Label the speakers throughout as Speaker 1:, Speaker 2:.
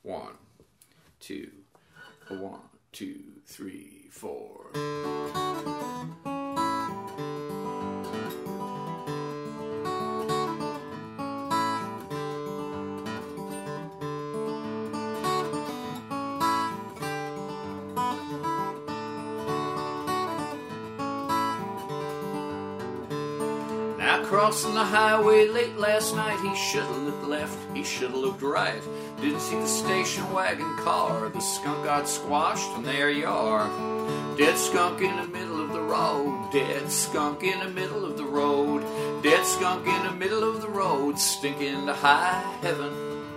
Speaker 1: 1, 2, 1, 2, 3, 4. Now crossing the highway late last night, he should have looked left, he should have looked right. Didn't see the station wagon car, the skunk got squashed, and there you are. Dead skunk in the middle of the road, dead skunk in the middle of the road, dead skunk in the middle of the road, stinking to high heaven.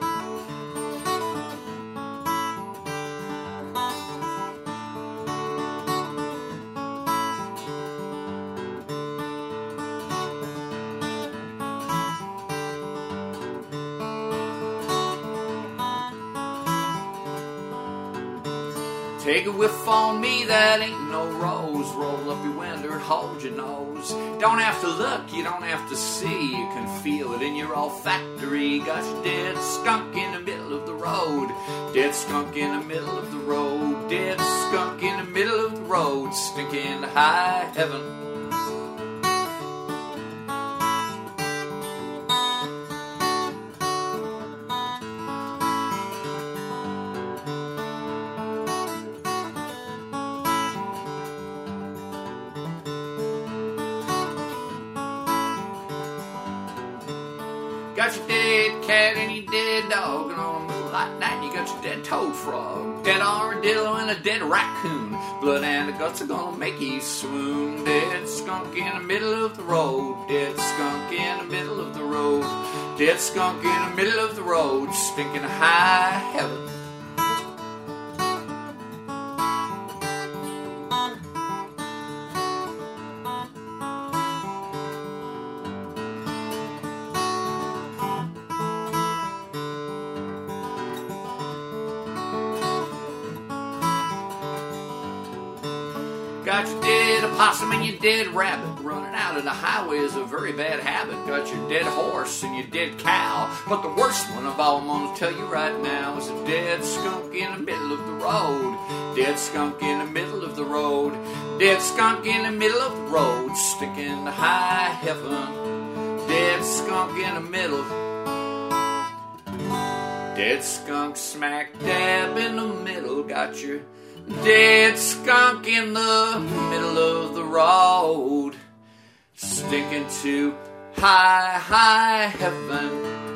Speaker 1: Take a whiff on me, that ain't no rose. Roll up your window and hold your nose. Don't have to look, you don't have to see. You can feel it in your olfactory. Got your dead skunk in the middle of the road. Dead skunk in the middle of the road. Dead skunk in the middle of the road. Stinking to high heaven. Got your dead cat and your dead dog, and on a moonlight night you got your dead toad frog, dead armadillo and a dead raccoon. Blood and the guts are gonna make you swoon. Dead skunk in the middle of the road, dead skunk in the middle of the road, dead skunk in the middle of the road, stinking to high heaven. Got your dead opossum and your dead rabbit. Running out of the highway is a very bad habit. Got your dead horse and your dead cow. But the worst one of all I'm gonna tell you right now is a dead skunk in the middle of the road. Dead skunk in the middle of the road. Dead skunk in the middle of the road. Stinking to high heaven. Dead skunk in the middle. Dead skunk smack dab in the middle. Got your dead skunk in the middle of the road, stinking to high, high heaven.